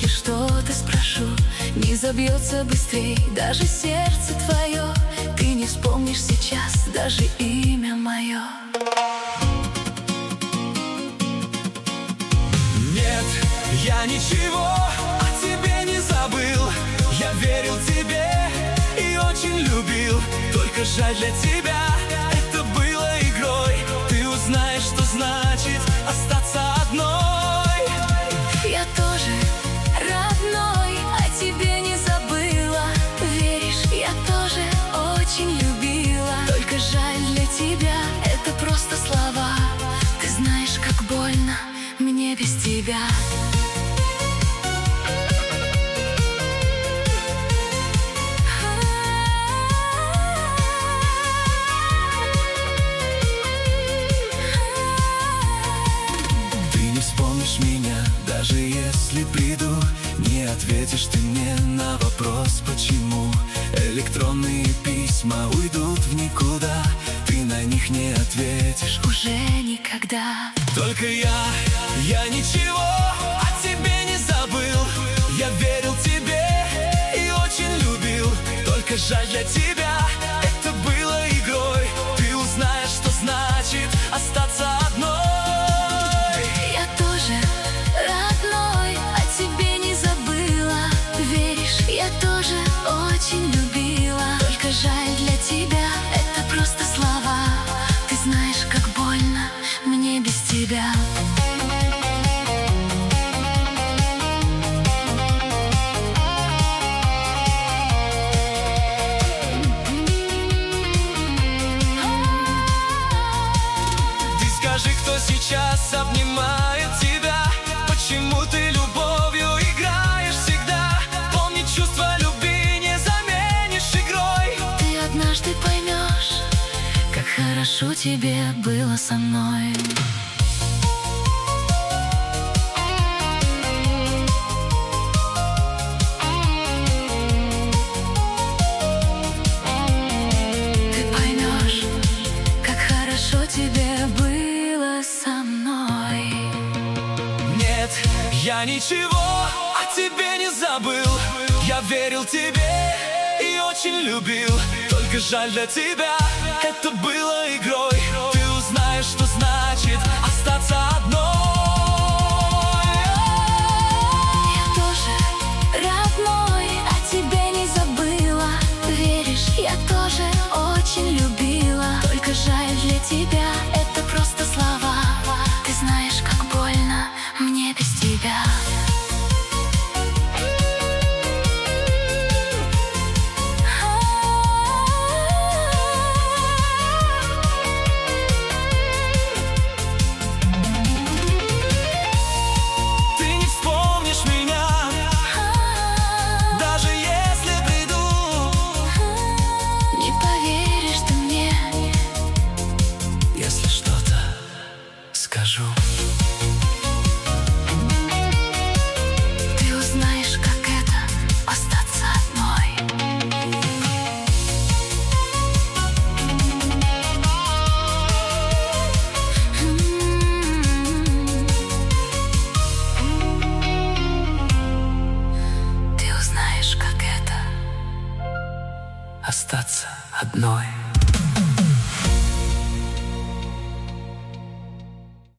случае что-то спрошу, не забьется быстрей даже сердце твое. Ты не вспомнишь сейчас даже имя мое. Нет, я ничего о тебе не забыл. Я верил тебе и очень любил. Только жаль, для тебя это было игрой. Ты узнаешь, что значит остаться одной. Я тоже, родной, о тебе не забыла. Веришь, я тоже очень любила. Только жаль, для тебя это просто слова. Ты знаешь, как больно мне без тебя. Вспомнишь меня, даже если приду. Не ответишь ты мне на вопрос, почему. Электронные письма уйдут в никуда. Ты на них не ответишь уже никогда. Только я ничего о тебе не забыл. Я верил тебе и очень любил. Только жаль, для тебя это было игрой. Ты узнаешь, что значит остаться одной. Очень любила, только жаль, для тебя это просто слова. Ты знаешь, как больно мне без тебя. Ты скажи, кто сейчас обнимает тебя? Почему ты любовью играешь всегда? Помни чувства любви, не заменишь игрой. Ты однажды поймешь, как хорошо тебе было со мной. Ты поймешь, как хорошо тебе было со мной. Нет, я ничего о тебе не забыл. Я верил тебе и очень любил. Только жаль, для тебя это было игрой. Ты узнаешь, что значит остаться одной. Я тоже, родной, о тебе не забыла. Веришь, я тоже очень любила. Только жаль, для тебя это просто слова. Ты знаешь, как больно мне без тебя. Скажу. Ты узнаешь, как это остаться одной. Ты узнаешь, как это остаться одной.